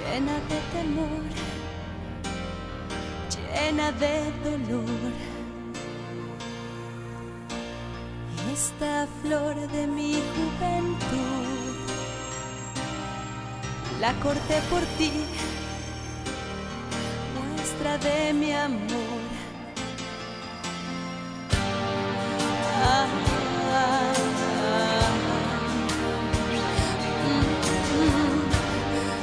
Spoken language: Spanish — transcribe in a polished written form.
llena de temor, llena de dolor. Esta flor de mi juventud la corté por ti, muestra de mi amor.